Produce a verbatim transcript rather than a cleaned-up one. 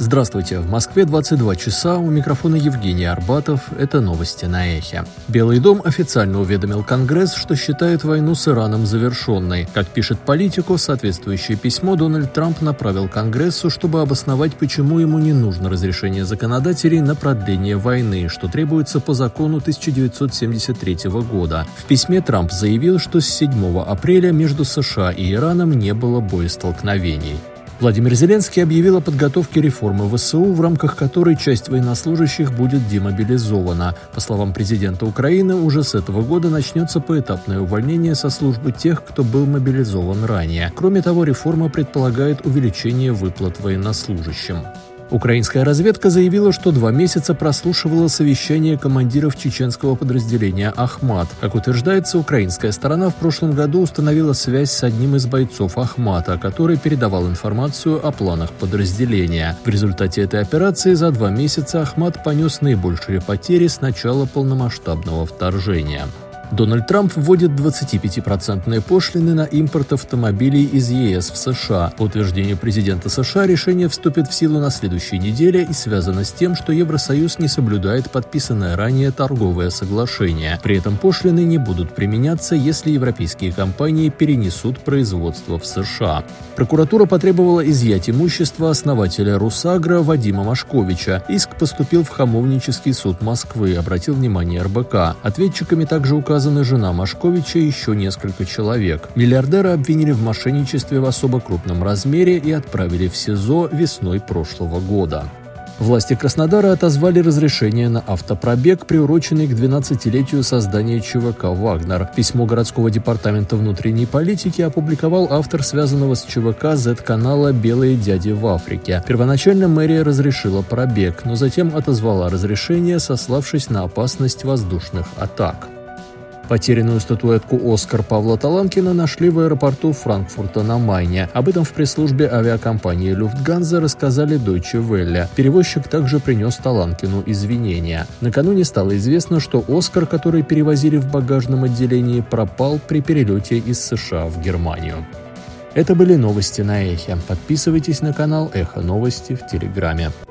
Здравствуйте, в Москве двадцать два часа, у микрофона Евгений Арбатов, это новости на Эхе. Белый дом официально уведомил Конгресс, что считает войну с Ираном завершенной. Как пишет Политико, соответствующее письмо Дональд Трамп направил Конгрессу, чтобы обосновать, почему ему не нужно разрешение законодателей на продление войны, что требуется по закону тысяча девятьсот семьдесят третьего года. В письме Трамп заявил, что с седьмого апреля между США и Ираном не было боестолкновений. Владимир Зеленский объявил о подготовке реформы ВСУ, в рамках которой часть военнослужащих будет демобилизована. По словам президента Украины, уже с этого года начнется поэтапное увольнение со службы тех, кто был мобилизован ранее. Кроме того, реформа предполагает увеличение выплат военнослужащим. Украинская разведка заявила, что два месяца прослушивала совещание командиров чеченского подразделения «Ахмат». Как утверждается, украинская сторона в прошлом году установила связь с одним из бойцов «Ахмата», который передавал информацию о планах подразделения. В результате этой операции за два месяца «Ахмат» понес наибольшие потери с начала полномасштабного вторжения. Дональд Трамп вводит двадцатипятипроцентные пошлины на импорт автомобилей из ЕС в США. По утверждению президента США, решение вступит в силу на следующей неделе и связано с тем, что Евросоюз не соблюдает подписанное ранее торговое соглашение. При этом пошлины не будут применяться, если европейские компании перенесут производство в США. Прокуратура потребовала изъять имущество основателя «Русагро» Вадима Машковича. Иск поступил в Хамовнический суд Москвы, обратил внимание эр бэ ка. Ответчиками также указаны жена Машковича и еще несколько человек. Миллиардера обвинили в мошенничестве в особо крупном размере и отправили в СИЗО весной прошлого года. Власти Краснодара отозвали разрешение на автопробег, приуроченный к двенадцатилетию создания ЧВК «Вагнер». Письмо городского департамента внутренней политики опубликовал автор связанного с ЧВК зет-канала «Белые дяди в Африке». Первоначально мэрия разрешила пробег, но затем отозвала разрешение, сославшись на опасность воздушных атак. Потерянную статуэтку «Оскар» Павла Таланкина нашли в аэропорту Франкфурта на Майне. Об этом в пресс-службе авиакомпании «Люфтганза» рассказали Deutsche Welle. Перевозчик также принес Таланкину извинения. Накануне стало известно, что «Оскар», который перевозили в багажном отделении, пропал при перелете из США в Германию. Это были новости на Эхе. Подписывайтесь на канал Эхо Новости в Телеграме.